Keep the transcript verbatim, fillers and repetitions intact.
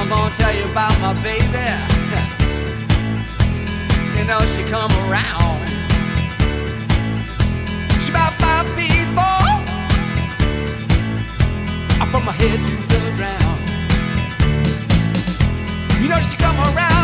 I'm gonna tell you about my baby. You know she come around. She about five feet four, from my head to the ground. You know she come around.